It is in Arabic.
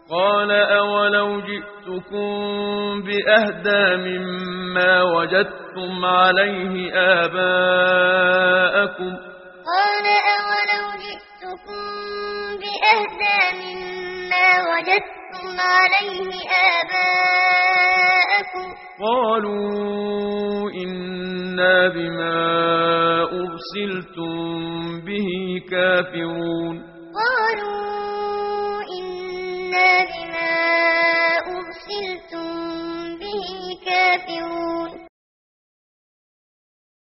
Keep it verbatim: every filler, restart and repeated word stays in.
قال أولو جئتكم بأهدى مما وجدتم عليه آباءكم قال أولو جئتكم بأهدى مما وجدتم عليه آباءكم قالوا إنا بما أرسلتم به كافرون